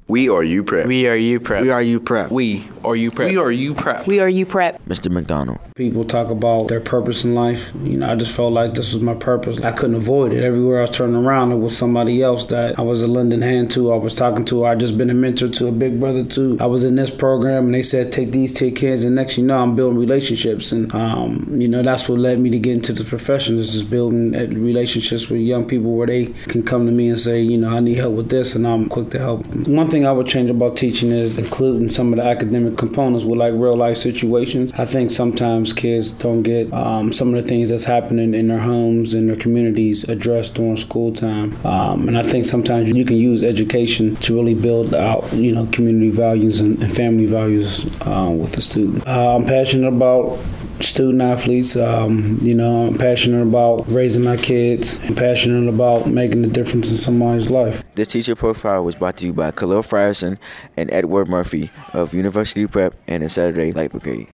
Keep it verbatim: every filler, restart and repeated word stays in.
We are U Prep. We are U Prep. We are U Prep. We are U Prep. We are U Prep. We are U Prep. Mister McDonald. People talk about their purpose in life. You know, I just felt like this was my purpose. I couldn't avoid it. Everywhere I was turning around, it was somebody else that I was a lending hand to, I was talking to, I just been a mentor to, a big brother to. I was in this program, and they said, take these, take kids, and next you know, I'm building relationships. And, um, you know, that's what led me to get into the profession, is just building relationships with young people where they can come to me and say, you know, I need help with this, and I'm quick to help them. One thing I would change about teaching is including some of the academic components with like real life situations. I think sometimes kids don't get um, some of the things that's happening in their homes and their communities addressed during school time. Um, and I think sometimes you can use education to really build out, you know, community values and, and family values uh, with the student. Uh, I'm passionate about student athletes. Um, you know, I'm passionate about raising my kids. I'm passionate about making a difference in somebody's life. This teacher profile was brought to you by Khalil Frierson and Edward Murphy of University Prep and the Saturday Light Brigade.